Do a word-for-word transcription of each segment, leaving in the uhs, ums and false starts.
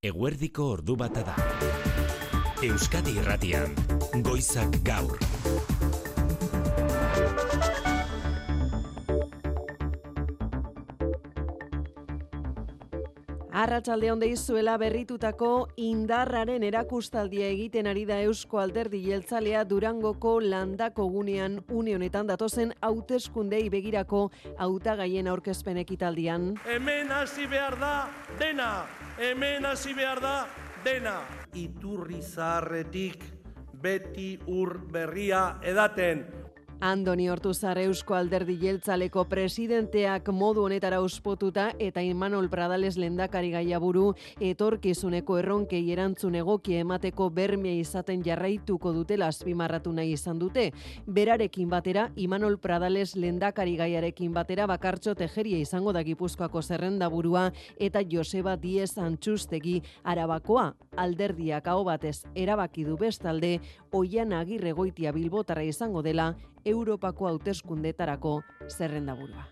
Eguerdiko ordu bata da. Euskadi Irratian, Goizak Gaur. Arratsalde on deizuela berritutako indarraren erakustaldia egiten ari da Eusko Alderdi Jeltzalea Durangoko Landako gunean une honetan datozen hauteskundei begirako hautagaien aurkezpen ekitaldian. Hemen hasi behar da dena, hemen hasi behar da dena. Iturri zaharretik beti ur berria edaten. Andoni Ortuzar Eusko Alderdi Jeltzaleko presidenteak modu honetara ospotuta eta Imanol Pradales lehendakari gaia buru etorkizuneko erronkei erantzun egokia emateko bermea izaten jarraituko dutela azpimarratu nahi izan dute. Berarekin batera, Imanol Pradales lehendakari gaiarekin batera Bakartxo Tejeria izango da Gipuzkoako zerrendaburua eta Joseba Diez Antxustegi Arabakoa. Alderdiak aho batez erabaki du bestalde Oian Agirregoitia Bilbotarra izango dela Europako hauteskundetarako zerrendaburua.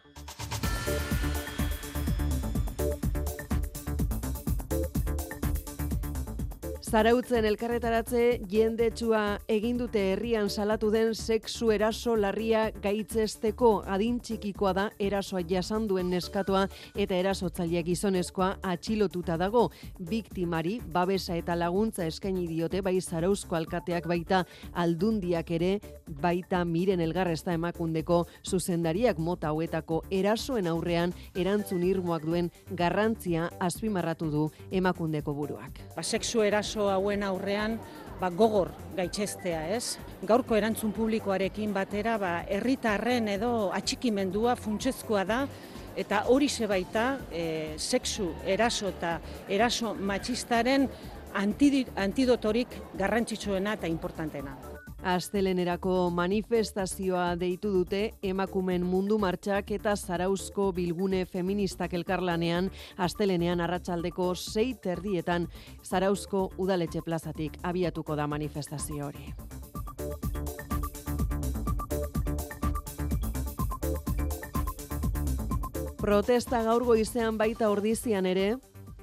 Zarautzen elkarretaratze jendetsua egin dute herrian salatu den sexu eraso larria gaitzesteko. Adin txikikoa da erasoa jasan duen neskatoa eta erasotzailea gizonezkoa atxilotuta dago. Biktimari babesa eta laguntza eskaini diote bai Zarauzko alkateak baita Aldundiak ere, baita Miren Elgarrezta Emakundeko zuzendariak mota hauetako erasoen aurrean erantzun irmoak duen garrantzia azpimarratu du Emakundeko buruak. Ba, sexu eraso hauen aurrean ba, gogor gaitzestea, ez? Gaurko erantzun publikoarekin batera ba, herritarren edo atxikimendua funtsezkoa da eta hori baita e, sexu eraso eta eraso matxistaren antidotorik garrantzitsuena eta importantena. Astelenerako manifestazioa deitu dute Emakumeen Mundu Martxak eta Zarauzko Bilgune Feministak elkarlanean astelenean arratsaldeko sei terdietan Zarauzko Udaletxe plazatik abiatuko da manifestazio hori. Protesta gaur goizean baita Ordizian ere.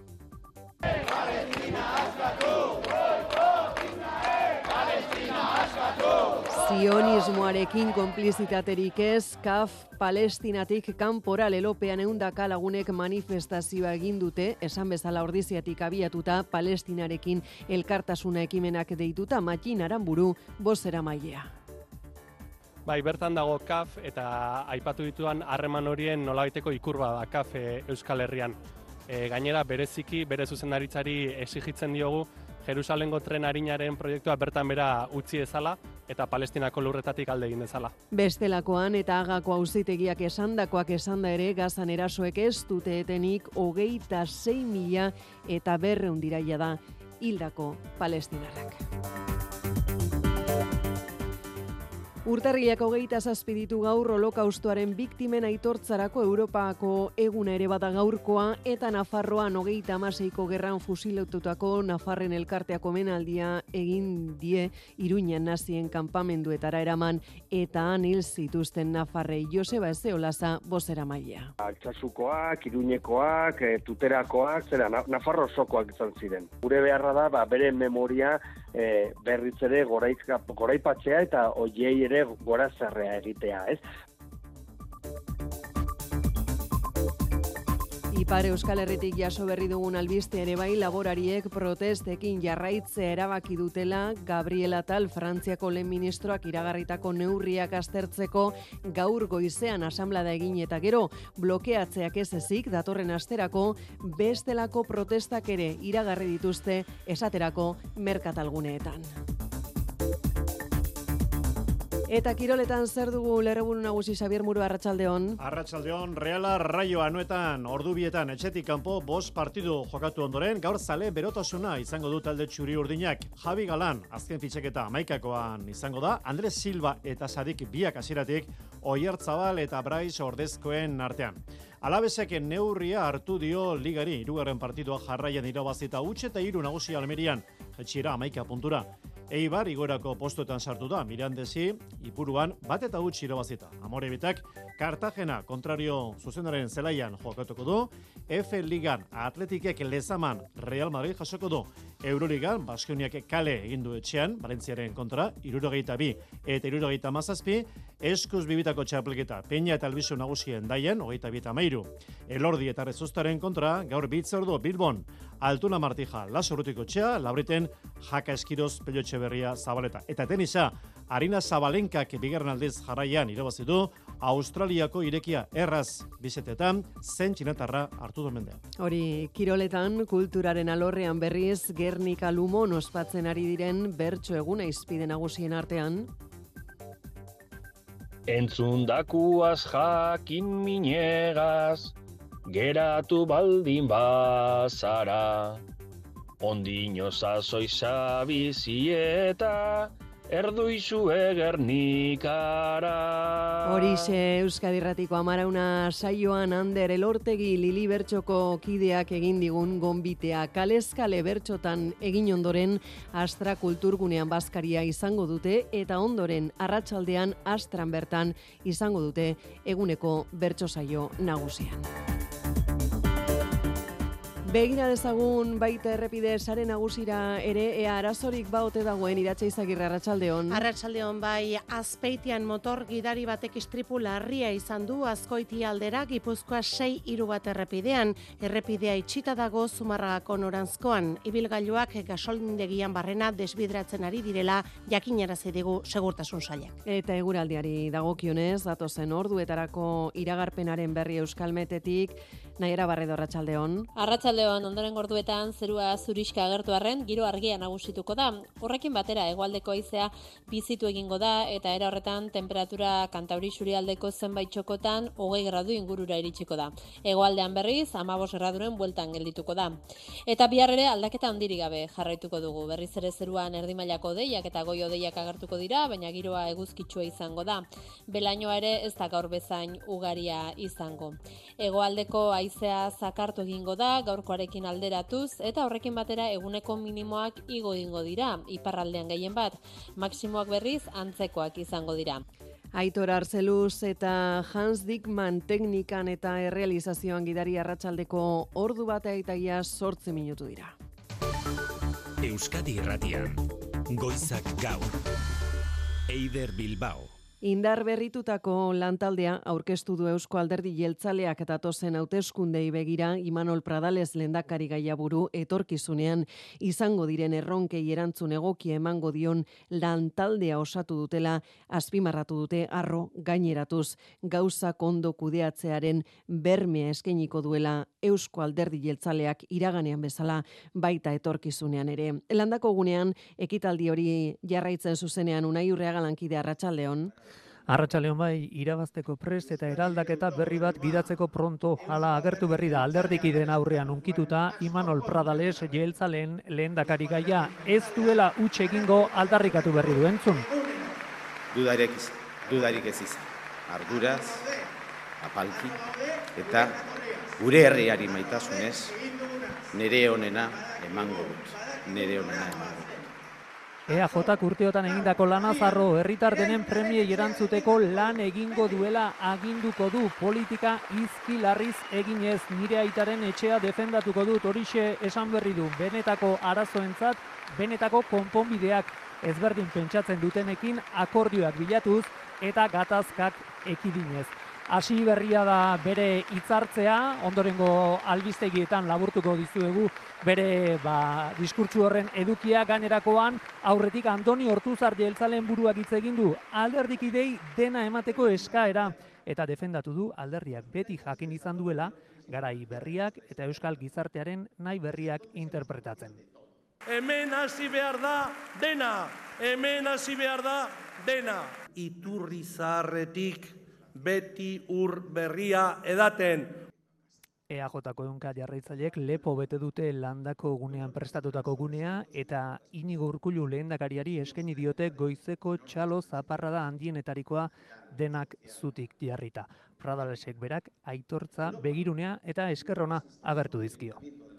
Zionismoarekin konplizitaterik ez, K A F Palestinatik kanpora lelopean ehundaka lagunek manifestazioa egin dute, esan bezala Ordiziatik abiatuta Palestinarekin elkartasuna ekimenak deituta. Matxin Aranburu bozeramailea. Bai, bertan dago K A F eta aipatu dituan harreman horien nolabaiteko ikurba da K A F Euskal Herrian. E, gainera bereziki bere zuzendaritzari exigitzen diogu Jerusalengo tren arinaren proiektua bertan bera utzi ezala eta Palestinako lurretatik alde egin dezala. Bestelakoan eta Hagako auzitegiak esandakoak esanda ere Gazan erasoek ez dute etenik hogeita sei mila eta berrehun diraia da hildako palestinarrak. Urtarrilak hogeita zazpi ditu gaur holokaustoaren biktimen aitortzarako Europako eguna ere bada gaurkoa eta Nafarroan hogeita hamaseiko gerran fusilotutako Nafarren elkarteak omenaldia egin die Iruñan nazien kanpamenduetara eraman eta han hil zituzten Nafarrei. Joseba Ezeolaza bozeramailea. Altsasukoak, Iruñekoak, Tuterakoak, zera Nafarro osokoak izan ziren. Gure beharra da ba, bere memoria e, berriz ere goraipatzea eta hoiei ere gora zerrea egitea, ez? Ipar Euskal Herritik jaso berri dugun albiste ere bai laborariek protestekin jarraitzea erabaki dutela Gabriela Tal Frantziako lehen ministroak iragarritako neurriak aztertzeko gaur goizean asanblada egin eta gero blokeatzeak ez ezik datorren asterako bestelako protestak ere iragarri dituzte esaterako merkatalguneetan. Eta kiroletan zer dugu lerroburu nagusi Xabier Muru, arratsaldeon. Arratsaldeon, Reala Raio anuetan ordubietan etxetik kanpo bost partidu jokatu ondoren, gaur zale berotasuna izango du talde txuri urdinak. Javi Galan, azken fitxeketa hamaikakoan izango da, Andres Silva eta Sadik biak hasieratik, Oiartzabal eta Brais ordezkoen artean. Alabesek neurria hartu dio ligari, hirugarren partidua jarraian irabazita utxe eta hiru nagusi Almerian, jetxiera hamaika puntura. Eibar igorako postuetan sartu da, Mirandesi, Ipuruan bat eta huts irabazita. Amorebitak Kartagena kontrario zuzenaren zelaian jokatuko du, F Ligan Atletikek Lezaman Real Madrid jasoko du, Euroligan Baskoniak kale egin du etxean, Valentziaren kontra, hirurogeita bi eta hirurogeita hamazazpi, eskuz bibitako txapelketa, Peña eta Albizu nagusien daien, hogeita bi eta hamairu. Elordi eta Rezustaren kontra, gaur bitzordu Bilbon, Altuna Martija, Laso Urrutiko txea, Labriten, Jaka Eskiroz, Pello Etxeberria, Zabaleta. Eta tenisa, Arina Zabalenkak bigarren aldiz jarraian irabazi du, Australiako irekia erraz bizetetan, zen txinatarra hartu du mendea. Hori, kiroletan, kulturaren alorrean berriz, Gernika Lumon ospatzen ari diren bertso eguna izpide nagusien artean. Entzundakuaz jakin minegaz, geratu baldin bazara, ondino zazoi zabizieta, erduizue Gernikara. Horixe Euskadi Irratiko Amarauna saioan Ander Elortegi Lili Bertxoko kideak egin digun gonbitea. Kalezkale bertxotan egin ondoren Astra Kulturgunean bazkaria izango dute eta ondoren arratsaldean Astran bertan izango dute eguneko bertso saio nagusian. Begira dezagun baita errepide sare nagusira ere, ea arazorik baote dagoen Iratxe Izagirre, arratsaldeon. Arratsaldeon bai, Azpeitian motor gidari batek istripu larria izan du Azkoiti aldera Gipuzkoa sei hiru bat errepidean. Errepidea itxita dago Zumarragako noranzkoan. Ibilgailuak gasolindegian barrena desbidratzen ari direla jakinarazi digu segurtasun sailak. Eta eguraldiari dagokionez, datozen orduetarako iragarpenaren berri Euskalmetetik, Naiera Barredo, arratsaldeon. Arratsaldeon, ondoren orduetan zerua zuriska agertu arren, giro argia nagusituko da. Horrekin batera hegoaldeko haizea bizitu egingo da eta era horretan temperatura Kantauri surialdeko zenbait txokotan hogei gradu ingurura iritsiko da. Hegoaldean berriz hamabost graduren bueltan geldituko da. Eta bihar ere aldaketa handirik gabe jarraituko dugu. Berriz ere zeruan erdi mailako hodeiak eta goi hodeiak agertuko dira, baina giroa eguzkitsua izango da. Belainoa ere ez da gaur bezain ugaria izango. Hegoaldeko haizea zakartu egingo da, gaurkoarekin alderatuz, eta horrekin batera eguneko minimoak igo egingo dira, iparraldean gehien bat, maksimoak berriz antzekoak izango dira. Aitor Arzeluz eta Hans Dickman teknikan eta errealizazioan gidari arratsaldeko ordu bat eta ia zortzi minutu dira. Euskadi Irratian, Goizak Gaur, Eider Bilbao. Indar berritutako lantaldea aurkeztu du Eusko Alderdi Jeltzaleak eta tozen hauteskundei begira Imanol Pradales lehendakari gaiaburu etorkizunean izango diren erronkei erantzun egokia emango dion lantaldea osatu dutela azpimarratu dute arro gaineratuz gauzak ondo kudeatzearen bermea eskainiko duela Eusko Alderdi Jeltzaleak iraganean bezala baita etorkizunean ere. Landako gunean ekitaldi hori jarraitzen zuzenean Unai Urreaga lankide, arratsaldeon. Arratsaldeon bai, irabazteko prest eta eraldaketa berri bat gidatzeko pronto hala agertu berri da alderdikideen aurrean unkituta Imanol Pradales jeltzaleen lehendakari gaia ez duela huts egingo aldarrikatu berri du entzun. Dudarik, dudarik ez izan. Arduraz, apalki eta gure herriari maitasunez nere honena emango dut. Nere honena emango dut. E A Jak urteotan egindako lanazarro herritar denen premiei erantzuteko lan egingo duela aginduko du, politika izki larriz eginez nire aitaren etxea defendatuko dut, horixe esan berri du, benetako arazoentzat, benetako konponbideak ezberdin pentsatzen dutenekin akordioak bilatuz eta gatazkak ekidinez. Hasi berria da bere hitzartzea, ondorengo albistegietan laburtuko dizuegu bere ba, diskurtsu horren edukia gainerakoan, aurretik Antoni Ortuzar jeltzaleen buruak hitz egin du, alderdikidei dena emateko eskaera eta defendatu du alderdiak beti jakin izan duela garai berriak eta euskal gizartearen nahi berriak interpretatzen. Hemen hasi behar da dena, hemen hasi behar da dena. Iturri zaharretik beti ur berria edaten. E A Jko ehunka jarraitzaileek lepo bete dute landako gunean prestatutako gunea eta Inigo Urkullu lehendakariari eskaini diote goizeko txalo zaparrada handienetarikoa denak zutik jarrita. Pradalesek berak aitortza, begirunea eta eskerrona agertu dizkio.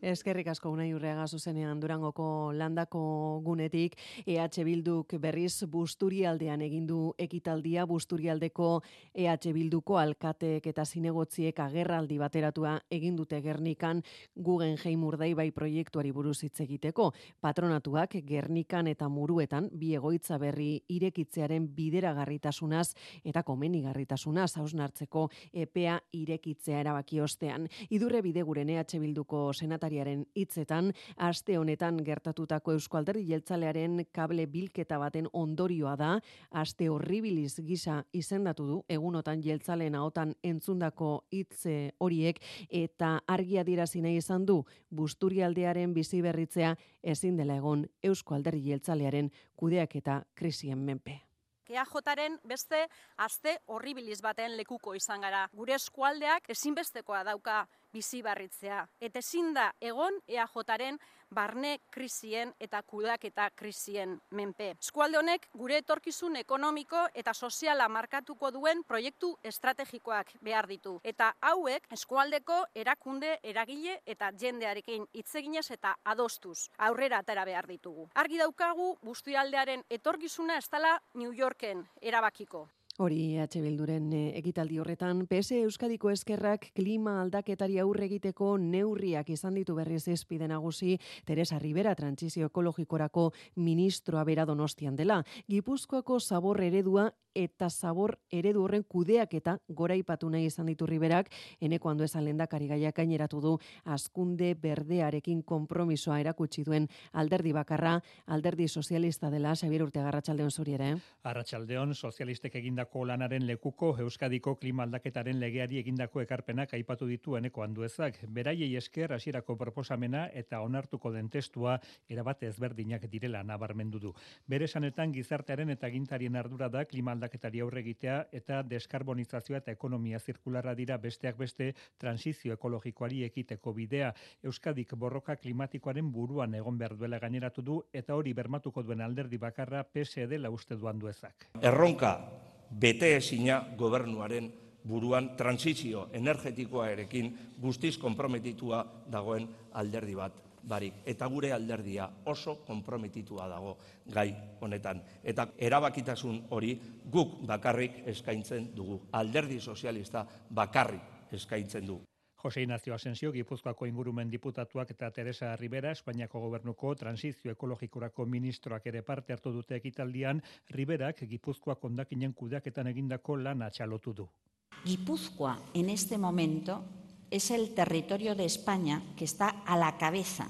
Eskerrik asko Unai Urreaga zuzenean Durangoko landako gunetik. E H Bilduk berriz Busturialdean egindu ekitaldia. Busturialdeko E H Bilduko alkateek eta zinegotziek agerraldi bateratua egin dute Gernikan Guggenheim Urdaibai proiektuari buruz hitz egiteko. Patronatuak Gernikan eta Muruetan bi egoitza berri irekitzearen bideragarritasunaz eta komenigarritasunaz hausnartzeko epea irekitzea erabaki ostean. Idurre Bideguren E H Bilduko senatari hitzetan, aste honetan gertatutako Eusko Alderdi Jeltzalearen kable bilketa baten ondorioa da, aste horribiliz gisa izendatu du, egunotan jeltzaleen ahotan entzundako hitze horiek, eta argi adierazi nahi izan du, Busturialdearen bizi berritzea ezin dela egon Eusko Alderdi Jeltzalearen kudeaketa krisien menpe. E A Jaren beste aste horribiliz baten lekuko izan gara. Gure eskualdeak ezinbestekoa dauka bizi barritzea. Eta ezin da egon E A Jaren barne krisien eta kudeaketa krisien menpe. Eskualde honek gure etorkizun ekonomiko eta soziala markatuko duen proiektu estrategikoak behar ditu. Eta hauek eskualdeko erakunde, eragile eta jendearekin hitz eginez eta adostuz aurrera atera behar ditugu. Argi daukagu Busturialdearen etorkizuna ez dela New Yorken erabakiko. Hori E H Bilduren ekitaldi horretan, P S Euskadiko Ezkerrak klima aldaketari aurre egiteko neurriak izan ditu berriz ezpide nagusi Teresa Ribera trantsizio ekologikorako ministroa bera Donostian dela. Gipuzkoako zabor eredua eta zabor eredu horren kudeaketa goraipatu nahi izan ditu Riberak, eneko anduezan lehendakari gaiak gaineratu du hazkunde berdearekin konpromisoa erakutsi duen alderdi bakarra, alderdi sozialista dela. Xabier Urteaga, arratsaldeon zuri ere. Arratsaldeon, sozialistek egindako lanaren lekuko Euskadiko klima aldaketaren legeari egindako ekarpenak aipatu ditu eneko anduezak. Beraiei esker hasierako proposamena eta onartuko den testua erabat ezberdinak direla nabarmendu du. Bere esanetan gizartearen eta agintarien ardura da klima aldaketari aurre egitea eta deskarbonizazioa eta ekonomia zirkularra dira besteak beste transizio ekologikoari ekiteko bidea. Euskadik borroka klimatikoaren buruan egon behar duela gaineratu du eta hori bermatuko duen alderdi bakarra P S dela uste du Anduezak. Erronka bete ezina gobernuaren buruan transizio energetikoarekin guztiz konprometitua dagoen alderdi bat barik. Eta gure alderdia oso konprometitua dago gai honetan. Eta erabakitasun hori guk bakarrik eskaintzen dugu. Alderdi sozialista bakarrik eskaintzen du. Jose Ignacio Asensio, Gipuzkoako ingurumen diputatuak eta Teresa Ribera, Espainiako gobernuko transizio ekologikorako ministroak ere parte hartu dute ekitaldian, Riberak Gipuzkoak hondakinen kudeaketan egindako lana txalotu du. Gipuzkoa en este momento es el territorio de España que está a la cabeza,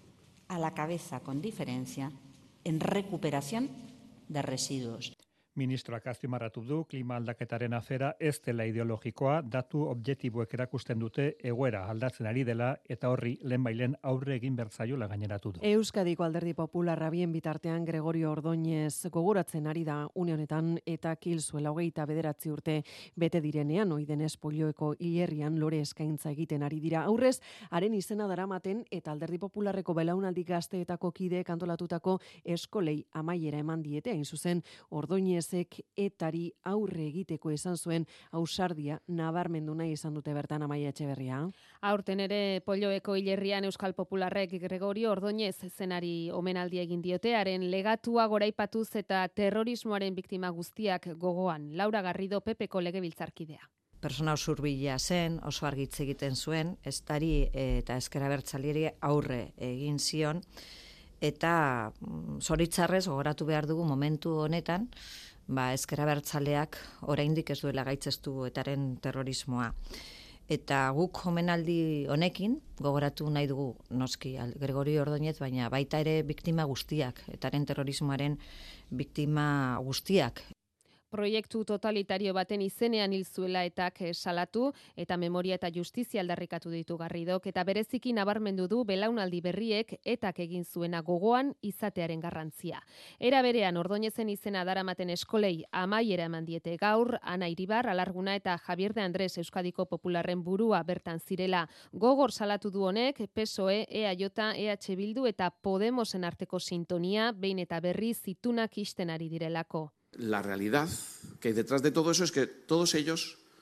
a la cabeza con diferencia, en recuperación de residuos. Ministroak azpimarratu du klima aldaketaren afera ez dela ideologikoa, datu objektiboek erakusten dute egoera aldatzen ari dela eta horri lehenbailen aurre egin bertzaiola gaineratu du. Euskadiko Alderdi Popularra bien bitartean Gregorio Ordóñez gogoratzen ari da une honetan eta kilzuela hogeita bederatzi urte bete direnean oidenez Polioeko hilerrian lore eskaintza egiten ari dira. Aurrez, haren izena daramaten eta Alderdi Popularreko belaunaldi gazteetako kideek antolatutako eskolei amaiera eman diete, hain zuzen Ordóñez etari aurre egiteko esan zuen ausardia nabarmendu nahi izan dute bertan Amaia Etxeberria. Aurten ere Polioeko hilerrian Euskal Popularrek Gregorio Ordóñez zenari omenaldia egin diote, haren legatua goraipatuz eta terrorismoaren biktima guztiak gogoan. Laura Garrido, Pepeko legebiltzarkidea. Persona usurbila zen, oso argitze egiten zuen, estari eta ezker abertzaleari aurre egin zion, eta zoritzarrez gogoratu behar dugu momentu honetan, ba, ezker abertzaleak oraindik ez duela gaitzestu etaren terrorismoa. Eta guk omenaldi honekin gogoratu nahi dugu noski Gregorio Ordóñez, baina baita ere biktima guztiak, etaren terrorismoaren biktima guztiak. Proiektu totalitario baten izenean hil zuela etak salatu eta memoria eta justizia aldarrikatu ditu Garridok eta bereziki nabarmendu du belaunaldi berriek etak egin zuena gogoan izatearen garrantzia. Era berean Ordóñezen izena daramaten eskolei amaiera eman diete gaur, Ana Iribar, Alarguna eta Javier de Andrés Euskadiko Popularren burua bertan zirela. Gogor salatu du honek P S O E, E A J, E H Bildu eta Podemosen arteko sintonia behin eta berri zitunak isten ari direlako. La realidad que hay detrás de todo eso es que todos ellos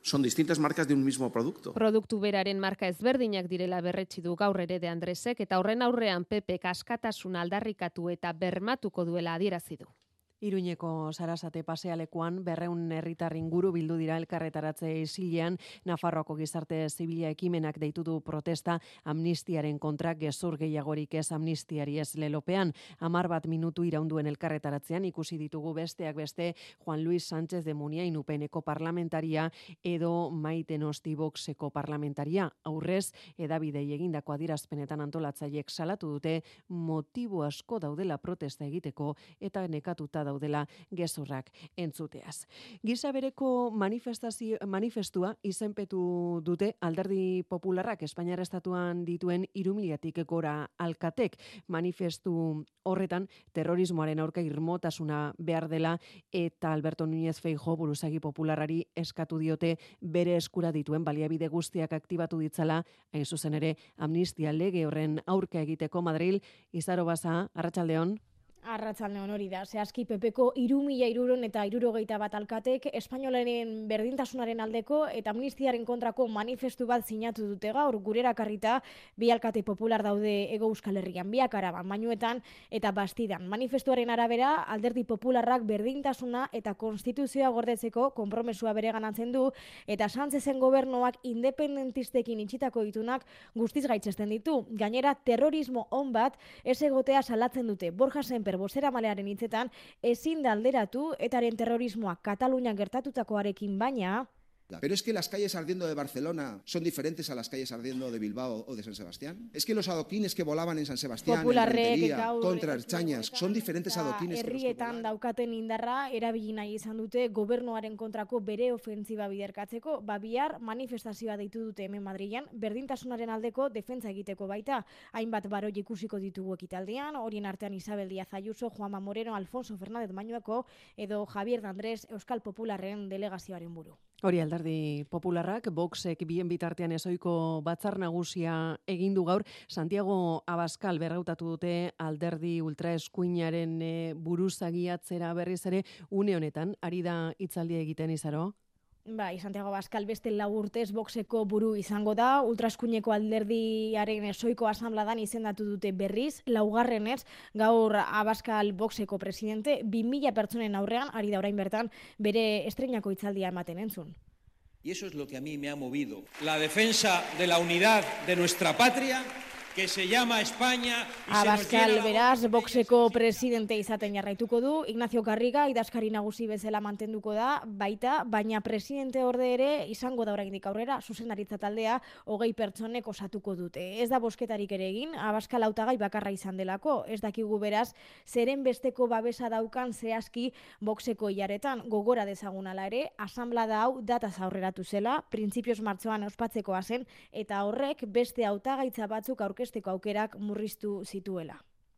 Son distintas marcas de un mismo producto. Produktu beraren marka ezberdinak direla berretsi du gaur ere de Andresek eta horren aurrean P P askatasuna aldarrikatu eta bermatuko duela adierazi du. Iruñeko Sarasate pasealekuan berreun herritar inguru bildu dira elkarretaratze isilean Nafarroako gizarte zibila ekimenak deitu du protesta amnistiaren kontra gezur gehiagorik ez amnistiari ez lelopean. Hamar bat minutu iraunduen elkarretaratzean ikusi ditugu besteak beste Juan Luis Sánchez de Muniain upeneko parlamentaria edo Maite Nosti Voxeko parlamentaria. Aurrez edabidei egindako adierazpenetan antolatzaileek salatu dute motibo asko daudela protesta egiteko eta nekatuta daudela gezurrak entzuteaz. Giza bereko manifestazio manifestua izenpetu dute Alderdi Popularrak Espainiar Estatuan dituen hiru milatik gora alkatek. Manifestu horretan terrorismoaren aurka irmotasuna behar dela eta Alberto Núñez Feijóo buruzagi popularrari eskatu diote bere eskura dituen baliabide guztiak aktibatu ditzala, hain zuzen ere amnistia lege horren aurka egiteko. Madril, Izaro Baza, Arratsaldeon. Arratsaldeon hori da, zehazki P Pko hiru mila hirurehun eta hirurogeita bat alkatek espainolaren berdintasunaren aldeko eta amnistiaren kontrako manifestu bat sinatu dute gaur, gurera karrita bi alkate popular daude Hego Euskal Herrian, biak Araban, Mañuetan eta Bastidan. Manifestuaren arabera, Alderdi Popularrak berdintasuna eta konstituzioa gordetzeko konpromesua bereganatzen du eta Sánchezen gobernuak independentistekin itxitako itunak guztiz gaitzesten ditu. Gainera, terrorismo on bat ez egotea salatzen dute. Borja Sémper bozeramalearen hitzetan ezin da alderatu etaren terrorismoa Katalunian gertatutakoarekin baina. Pero es que las calles ardiendo de Barcelona son diferentes a las calles ardiendo de Bilbao o de San Sebastián. Es que los adoquines que volaban en San Sebastián, en Rentería, contra Ertzañas, son diferentes adoquines que los que herrietan daukaten indarra erabili nahi izan dute gobernuaren kontrako bere ofentziba biderkatzeko. Ba bihar manifestazioa deitu dute hemen Madrilen, berdintasunaren aldeko defentsa egiteko baita. Hainbat baroi ikusiko ditugu ekitaldian, horien artean Isabel Díaz Ayuso, Juanma Moreno, Alfonso Fernández Mañueko edo Javier de Andrés Euskal Popularren delegazioaren buru. Hori Alderdi Popularrak, Voxek bien bitartean ezoiko batzar nagusia egindu gaur, Santiago Abascal berrautatu dute Alderdi ultraeskuinaren e, buruzagiatzera berriz ere une honetan, ari da hitzaldia egiten Izaro? Bai, Santiago Abascal beste lau urtez Voxeko buru izango da, ultraeskuineko alderdiaren ezoiko asambladan izendatu dute berriz, laugarrenez, gaur Abascal Voxeko presidente, bi mila pertsonen aurrean, ari da orain bertan, bere estreinako hitzaldia ematen entzun. Y eso es lo que a mí me ha movido. La defensa de la unidad de nuestra patria, que se llama España. Abascal beraz, Voxeko presidente izaten jarraituko du, Ignacio Garriga idazkari nagusi bezala mantenduko da, baita, baina presidente orde ere izango da oraindik aurrera, zuzendaritza taldea hogei pertsonek osatuko dute. Ez da bosketarik ere egin, Abascal hautagai bakarra izan delako, ez dakigu beraz, zeren besteko babesa daukan zehazki Voxeko hilaretan, gogora dezagunala ere, asanblada hau dataz aurreratu zela, printzipioz martxoan ospatzekoa zen, eta horrek beste hautagaitza batzuk aurkeztu esteko aukerak murriztu zituela.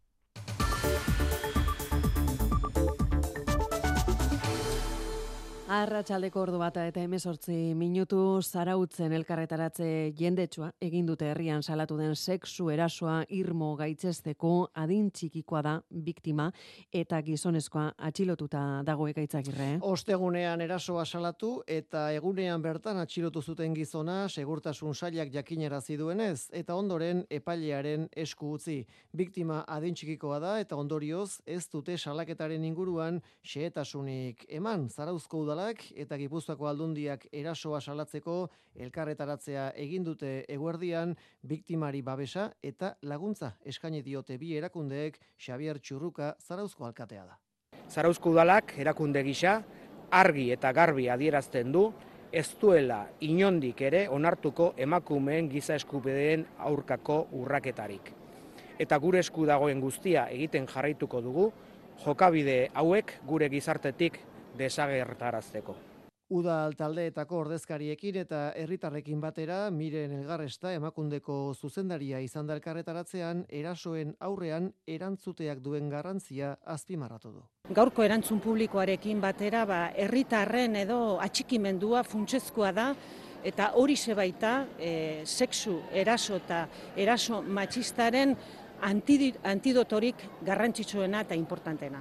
Arratsaldeko ordu bata eta hemezortzi minutu Zarautzen elkarretaratze jendetsua egin dute herrian salatu den sexu erasoa irmo gaitzesteko adin txikikoa da biktima eta gizonezkoa atxilotuta dago Ekaitzagirre. Ostegunean erasoa salatu eta egunean bertan atxilotu zuten gizona segurtasun sailak jakinarazi duenez eta ondoren epailearen esku utzi. Biktima adin txikikoa da eta ondorioz ez dute salaketaren inguruan xehetasunik eman. Zarauzko udalak eta Gipuzkoako aldundiak erasoa salatzeko elkarretaratzea egin dute eguerdian biktimari babesa eta laguntza eskaini diote bi erakundeek. Xabier Txurruka Zarauzko alkatea da. Zarauzko udalak erakunde gisa argi eta garbi adierazten du ez duela inondik ere onartuko emakumeen giza eskubideen aurkako urraketarik. Eta gure esku dagoen guztia egiten jarraituko dugu jokabide hauek gure gizartetik desagertarazteko. Udal taldeetako ordezkariekin eta herritarrekin batera Miren Elgarresta emakundeko zuzendaria izan da elkarretaratzean erasoen aurrean erantzuteak duen garrantzia azpimarratu du. Gaurko erantzun publikoarekin batera ba herritarren edo atxikimendua funtsezkoa da eta hori baita e, sexu eraso eta eraso matxistaren antidotorik garrantzitsuena eta importantena.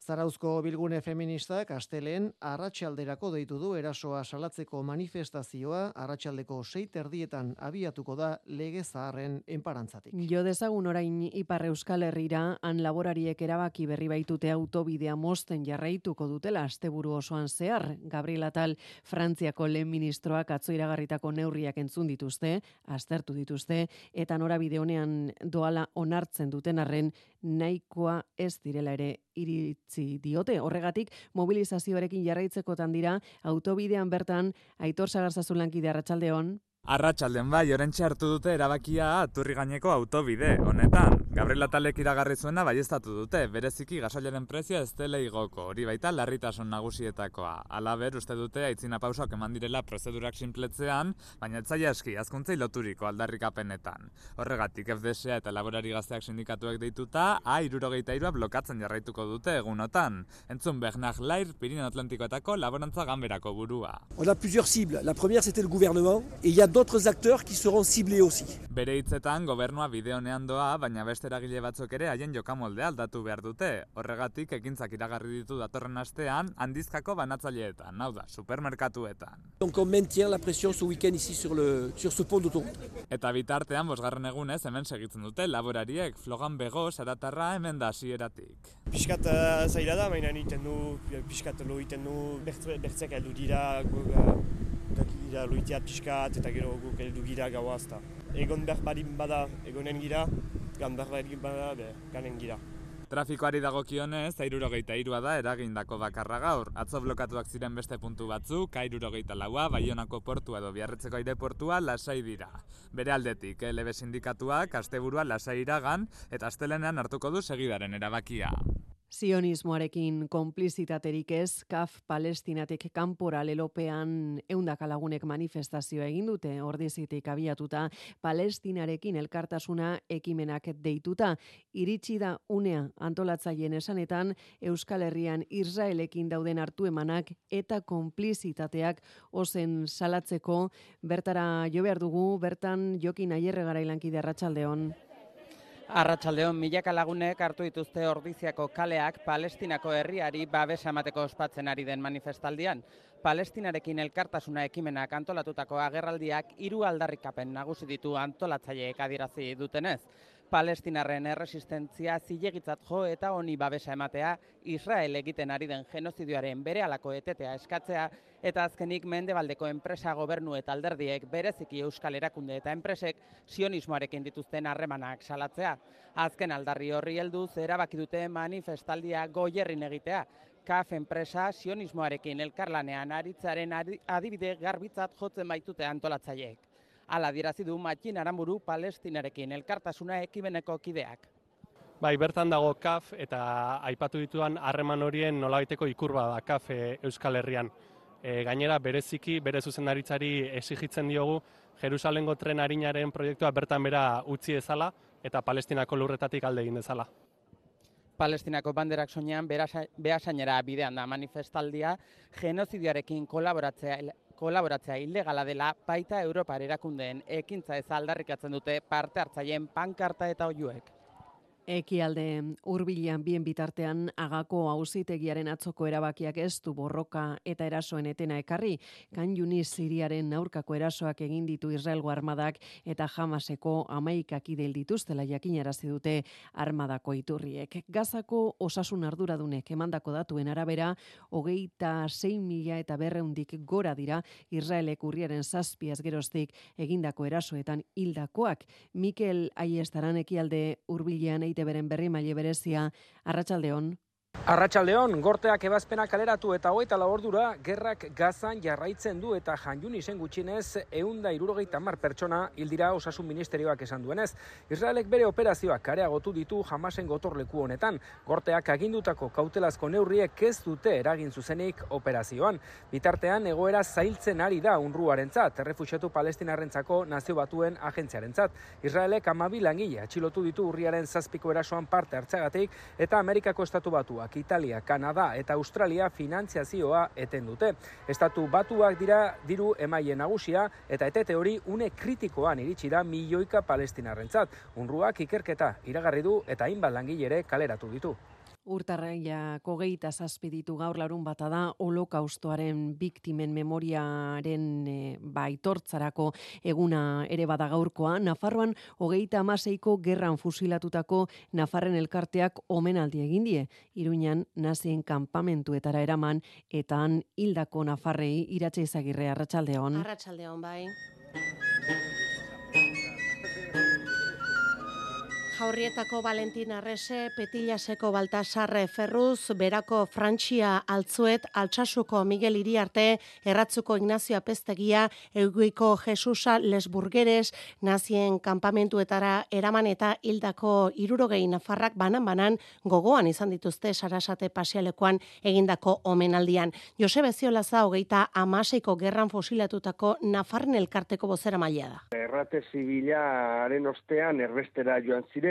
Zarauzko bilgune feministak asteleen arratsalderako deitu du erasoa salatzeko manifestazioa arratsaldeko sei erdietan abiatuko da lege zaharren enparantzatik. Jo dezagun orain Ipar Euskal Herrira, han laborariek erabaki berri baitute autobidea mozten jarraituko dutela asteburu osoan zehar. Gabriel Atal, Frantziako lehen ministroak atzo iragarritako neurriak entzun dituzte, aztertu dituzte, eta norabide honean doala onartzen duten arren nahikoa ez direla ere iritzi diote. Horregatik, mobilizazioarekin jarraitzekotan dira, autobidean bertan, Aitor Sagarzazu lankide, arratsaldeon. Arratsalden bai, orentxe hartu dute erabakia Aturri gaineko autobide honetan. Gabriel Atalek iragarri zuena baieztatu dute, bereziki gasoilaren prezioa ez dela igoko, hori baita larritasun nagusietakoa. Halaber, uste dute aitzina pausak eman direla prozedurak sinpletzean, baina etzaia eski, azkuntzei loturiko aldarrikapenetan. Horregatik F D S A eta Laborari Gazteak sindikatuek deituta, A hirurogeita hirua blokatzen jarraituko dute egunotan. Entzun Bernard Lair, Pirineo Atlantikoetako laborantza ganberako burua. On a plusieurs cibles. La première c'était le gouvernement et il y a d'autres acteurs qui seront ciblés aussi. Bere hitzetan gobernua bide honean doa, baina beste eragile batzuk ere haien jokamoldea aldatu behar dute. Horregatik ekintzak iragarri ditu datorren astean handizkako banatzaileetan, hau da, supermerkatuetan. Donc on maintient la pression ce week-end ici sur le sur ce pont d'autoroute. Eta bitartean bosgarren egunez hemen segitzen dute laborariek, Flogan Bego Saratarra hemen da hasieratik. Piskat uh, zaila da, baina egiten du, piskat lo egiten du, bertzek heldu dira, gira loiteat piskat eta gero guk heldu gira gaua azta. Egon behar badin bada egonen gira, gan behar badin bada be, ganen gira. Trafikoari dagokionez, hirurogeita hirua da eragindako bakarra gaur. Atzo blokatuak ziren beste puntu batzuk, hirurogeita laua, Baionako portua edo Biarritzeko aireportua lasai dira. Bere aldetik, L B sindikatuak asteburua lasai iragan eta astelenean hartuko du segidaren erabakia. Zionismoarekin konplizitaterik ez, K A F Palestinatik kanpora lelopean ehundaka lagunek manifestazioa egin dute, ordizitik abiatuta, Palestinarekin elkartasuna ekimenak deituta. Iritsi da unea antolatzaileen esanetan, Euskal Herrian Israelekin dauden hartu emanak eta konplizitateak ozen salatzeko. Bertara jo behar dugu, bertan Jokin Aierre garailankide, arratsaldeon. Arratsaldeon, milaka lagunek hartu dituzte Ordiziako kaleak Palestinako herriari babesa emateko ospatzen ari den manifestaldian. Palestinarekin elkartasuna ekimenak antolatutako agerraldiak hiru aldarrikapen nagusi ditu antolatzaileek adierazi dutenez. Palestinarren erresistentzia zilegitzat jo eta honi babesa ematea, Israel egiten ari den genozidioaren berehalako etetea eskatzea, eta azkenik Mendebaldeko enpresa gobernu eta alderdiek bereziki euskal erakunde eta enpresek sionismoarekin dituzten harremanak salatzea. Azken aldarri horri helduz erabaki dute manifestaldia goierrin egitea. K A F enpresa sionismoarekin elkarlanean aritzaren adibide garbitzat jotzen baitute antolatzaileek. Hala adierazi du Matxin Aranburu Palestinarekin elkartasuna ekimeneko kideak. Bai, bertan dago K A F eta aipatu dituan harreman horien nolabaiteko ikurba da K A F Euskal Herrian. E, gainera, bereziki, bere zuzendaritzari exigitzen diogu Jerusalengo tren arinaren proiektua bertan bera utzi dezala eta Palestinako lurretatik alde egin dezala. Palestinako banderak soinean behasainera bidean da manifestaldia, genozidioarekin kolaboratzea kolaboratzea ilegala dela baita Europar erakundeen ekintza ez aldarrikatzen dute parte hartzaileen pankarta eta oihuek. Ekialde hurbilean bien bitartean Agako auzitegiaren atzoko erabakiak ez du borroka eta erasoen etena ekarri. Kan Yunis Siriaren aurkako erasoak egin ditu Israelgo armadak eta Hamaseko hamaikak idel dituztela jakinarazi dute armadako iturriek. Gazako osasun arduradunek emandako datuen arabera, hogeita sei mila eta berreundik gora dira Israelek urriaren zazpiaz geroztik egindako erasoetan hildakoak. Mikel Aiestaran ekialde hurbilean eite beren berri maile berezia, arratsaldeon. Arratsaldeon, gorteak ebazpena kaleratu eta hogeita lau ordura gerrak Gazan jarraitzen du eta Jan Yunisen gutxienez ehun eta hirurogeita hamar pertsona hil dira osasun ministerioak esan duenez. Israelek bere operazioak areagotu ditu Hamasen gotorleku honetan. Gorteak agindutako kautelazko neurriek ez dute eragin zuzenik operazioan. Bitartean egoera zailtzen ari da UNRWArentzat, errefuxiatu palestinarrentzako Nazio Batuen agentziarentzat. Israelek hamabi langile atxilotu ditu urriaren zazpiko erasoan parte hartzeagatik eta Amerikako Estatu Batuak, Italia, Kanada eta Australia finantziazioa eten dute. Estatu Batuak dira diru emaile nagusia eta etete hori une kritikoan iritsi da milioika palestinarrentzat. UNRWAk ikerketa iragarri du eta hainbat langile ere kaleratu ditu. Urtarriak hogeita zazpi ditu gaur larun bata da holokaustoaren biktimen memoriaren e, ba, aitortzarako eguna ere bada gaurkoa. Nafarroan hogeita hamaseiko gerran fusilatutako Nafarren elkarteak omenaldi egin die. Iruñan nazien kanpamentuetara eraman eta han hildako nafarrei. Iratxe Izagirre, arratsaldeon. Arratsaldeon, bai. Jaurrietako Valentin Arrese, Petilaseko Baltasar Ferruz, Berako Frantzia Altzuet, Altsasuko Miguel Iriarte, Erratzuko Ignazio Apeztegia, Euguiko Jesusa Lesburgeres, nazien kanpamentuetara eraman eta hildako hirurogei nafarrak banan-banan gogoan izan dituzte Sarasate pasialekoan egindako omenaldian. Josebe Ziolaza hogeita hamaseiko gerran fosilatutako Nafarren elkarteko bozeramailea da. Errate zibilaren ostean erbestera joan ziren,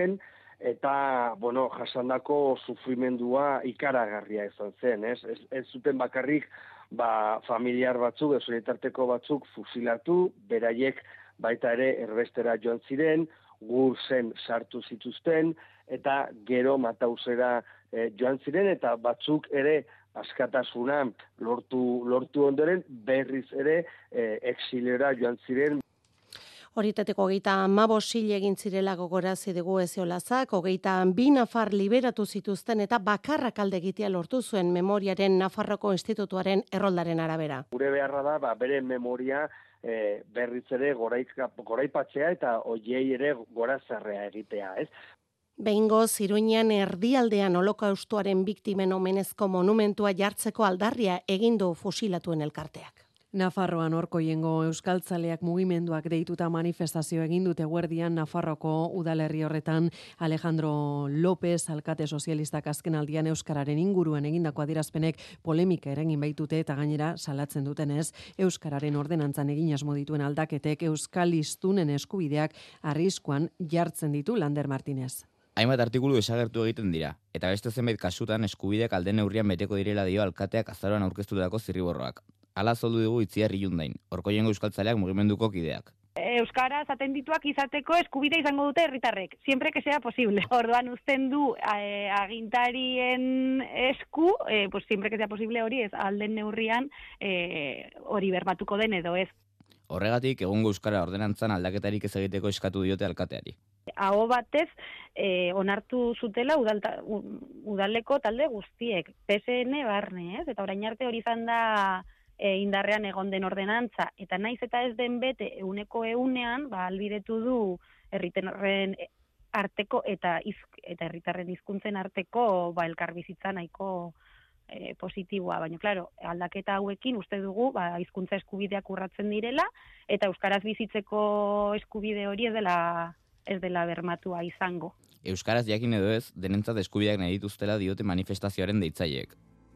eta, bueno, jasandako sufrimendua ikaragarria izan zen, ez? Ez, ez zuten bakarrik, ba, familiar batzuk, senitarteko batzuk fusilatu, beraiek baita ere erbestera joan ziren, gur zen sartu zituzten, eta gero Matausera eh, joan ziren, eta batzuk ere askatasuna lortu, lortu ondoren, berriz ere eh, exilera joan ziren. Horiteteko hogeita hamabost hil egin zirela gogorazi dugu Eziolazak, hogeita bi nafar liberatu zituzten eta bakarrak alde egitea lortu zuen memoriaren Nafarroko Institutuaren erroldaren arabera. Gure beharra da, ba, bere memoria e, berriz ere goraipatzea eta hoiei ere gorazarrea egitea, ez? Behingoz, Iruñan erdialdean holokaustoaren biktimen omenezko monumentua jartzeko aldarria egin du fusilatuen elkarteak. Nafarroan orkoiengo euskaltzaleak mugimenduak deituta manifestazio egin dute eguerdian Nafarroko udalerri horretan. Alejandro López, alkate sozialistak azkenaldian euskararen inguruan egindako adierazpenek polemika eragin baitute eta gainera salatzen dutenez euskararen ordenantzan egin asmo dituen aldaketek euskal hiztunen eskubideak arriskuan jartzen ditu. Lander Martínez. Hainbat artikulu desagertu egiten dira, eta beste zenbait kasutan eskubideak alde neurrian beteko direla dio alkateak azaroan aurkeztutako zirriborroak. Hala azaldu dugu Itziar Ilundain, Orkoiengo euskaltzaleak mugimenduko kideak. Euskaraz atendituak izateko eskubidea izango dute herritarrek, siempre que sea posible. Orduan uzten du eh, agintarien esku, eh, pues siempre que sea posible hori ez alden neurrian eh, hori berbatuko den edo ez. Horregatik, egungo euskara ordenantzan aldaketarik ez egiteko eskatu diote alkateari. Aho batez, eh, onartu zutela udalta, udaleko talde guztiek, P S N barne, ez? Eta orain arte hori izan da e, indarrean egon den ordenantza, eta naiz eta ez den bete euneko eunean, ba, albidetu du herritarren arteko eta iz, eta herritarren hizkuntzen arteko ba, elkarbizitza nahiko e, positiboa, baina claro, aldaketa hauekin uste dugu ba, hizkuntza eskubideak urratzen direla, eta euskaraz bizitzeko eskubide hori ez dela ez dela bermatua izango. Euskaraz jakin edo ez, denentzat eskubideak nahi dituztela diote manifestazioaren deitzaileek.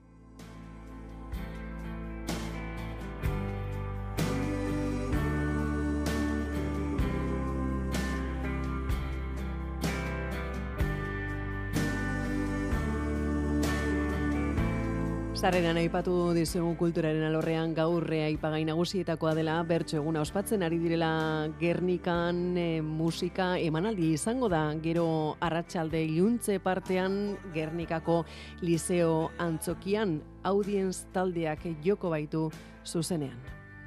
Sarreran aipatu dizugu kulturaren alorrean gaurre aipagai nagusietakoa dela bertso eguna ospatzen ari direla Gernikan e, musika emanaldi izango da gero arratsalde iluntze partean Gernikako Liceo Antzokian audienz taldeak joko baitu zuzenean.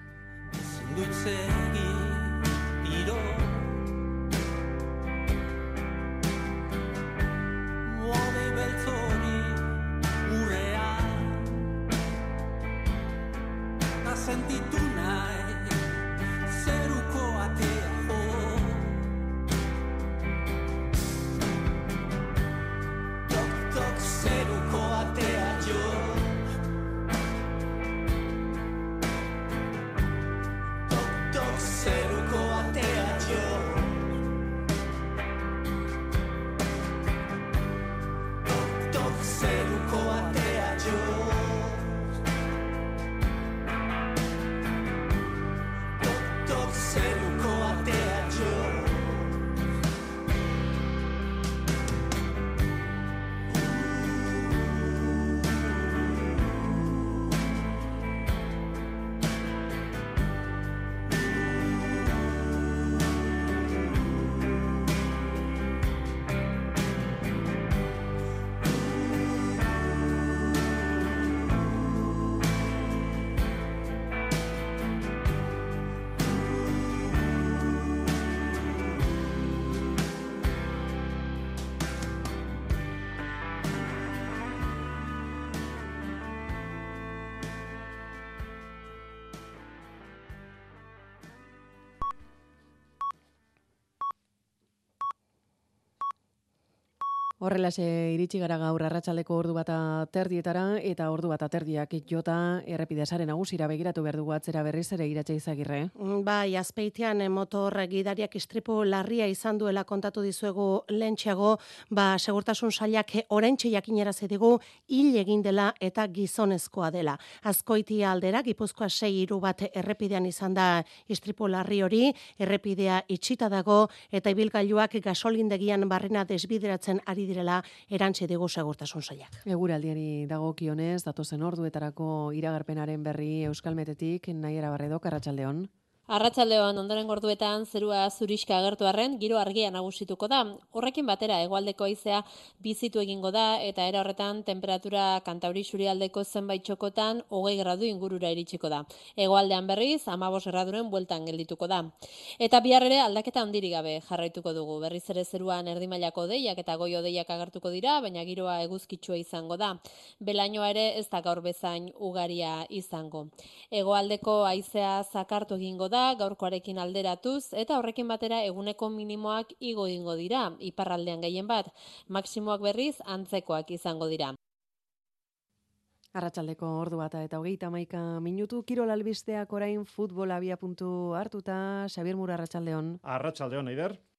Sentitu nahi, zeruko atea jo. Tok, tok, zeruko atea jo. Tok, tok, zeruko atea jo. Tok, tok, zeruko atea jo. Zeruko atea jo. Horrelaxe iritsi gara gaur arratsaldeko ordu bata terdietara eta ordu bata terdiak jota errepide sare nagusira begiratu behar dugu atzera berriz ere Iratxe Izagirre. Bai, Azpeitian motor gidariak istripu larria izan duela kontatu dizuegu lentxeago, ba segurtasun sailak oraintxe jakinarazi digu hil egin dela eta gizonezkoa dela. Azkoitia aldera Gipuzkoa sei hiru bat errepidean izan da istripu larri hori, errepidea itxita dago eta ibilgailuak gasolindegian barrena desbideratzen ari direla erantsi digu segurtasun sailak. Eguraldiari dagokionez, datozen orduetarako iragarpenaren berri Euskalmetetik, Naiera Barredok, arratsaldeon. Arratsaldeon ondoren gorduetan zerua zuriska agertu arren giro argia nagusituko da. Horrekin batera hegoaldeko haizea bizitu egingo da eta era horretan temperatura Kantauri isurialdeko zenbait txokotan hogei gradu ingurura iritsiko da. Hegoaldean berriz hamabost graduren bueltan geldituko da. Eta bihar ere aldaketa handirik gabe jarraituko dugu. Berriz ere zeruan erdimailako hodeiak eta goi hodeiak agertuko dira, baina giroa eguzkitsua izango da. Belainoa ere ez da gaur bezain ugaria izango. Hegoaldeko haizea zakartu egingo da gaurkoarekin alderatuz eta horrekin batera eguneko minimoak igo egingo dira, iparraldean gehien bat, maksimoak berriz antzekoak izango dira. Arratsaldeko ordu bata eta hogeita hamaika minutu, kirol albisteak orain futbol abia puntu hartuta, Xabier Mura, arratsaldeon. Arratsaldeon, Eider.